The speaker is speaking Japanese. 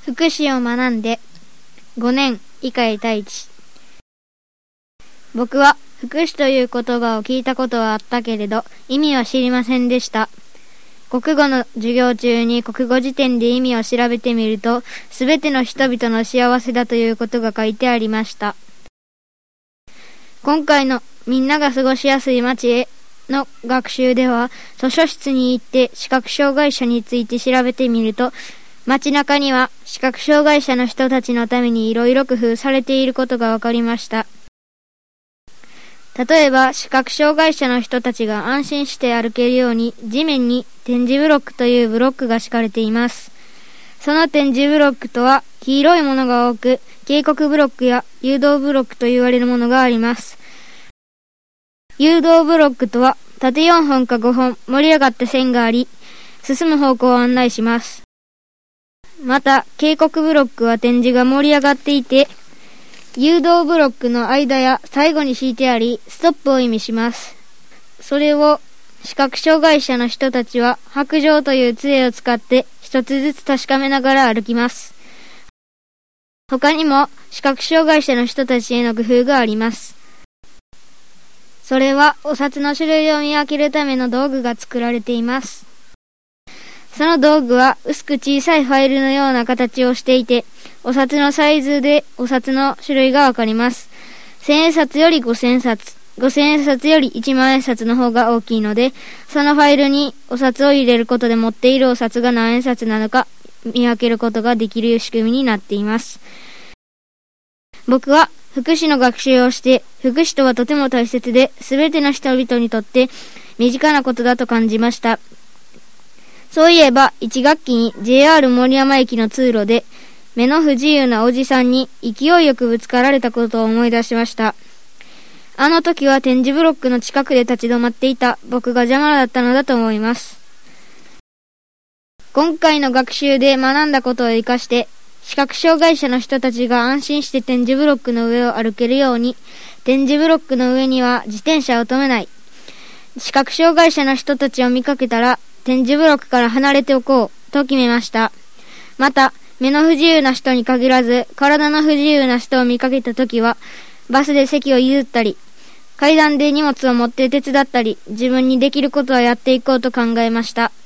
福祉を学んで5年以下太一。僕は福祉という言葉を聞いたことはあったけれど意味は知りませんでした。国語の授業中に国語辞典で意味を調べてみると、すべての人々の幸せだということが書いてありました。今回のみんなが過ごしやすい街への学習では、図書室に行って視覚障害者について調べてみると、街中には視覚障害者の人たちのためにいろいろ工夫されていることがわかりました。例えば、視覚障害者の人たちが安心して歩けるように、地面に点字ブロックというブロックが敷かれています。その点字ブロックとは、黄色いものが多く、警告ブロックや誘導ブロックと言われるものがあります。誘導ブロックとは、縦4本か5本盛り上がった線があり、進む方向を案内します。また、警告ブロックは点字が盛り上がっていて、誘導ブロックの間や最後に敷いてあり、ストップを意味します。それを視覚障害者の人たちは白杖という杖を使って一つずつ確かめながら歩きます。他にも視覚障害者の人たちへの工夫があります。それはお札の種類を見分けるための道具が作られています。その道具は薄く小さいファイルのような形をしていて、お札のサイズでお札の種類がわかります。千円札より5000円札、5000円札より1万円札の方が大きいので、そのファイルにお札を入れることで持っているお札が何円札なのか見分けることができる仕組みになっています。僕は福祉の学習をして、福祉とはとても大切で、すべての人々にとって身近なことだと感じました。そういえば、1学期に JR 森山駅の通路で、目の不自由なおじさんに勢いよくぶつかられたことを思い出しました。あの時は点字ブロックの近くで立ち止まっていた僕が邪魔だったのだと思います。今回の学習で学んだことを活かして、視覚障害者の人たちが安心して点字ブロックの上を歩けるように、点字ブロックの上には自転車を止めない。視覚障害者の人たちを見かけたら、点字ブロックから離れておこうと決めました。また、目の不自由な人に限らず、体の不自由な人を見かけたときは、バスで席を譲ったり、階段で荷物を持って手伝ったり、自分にできることはやっていこうと考えました。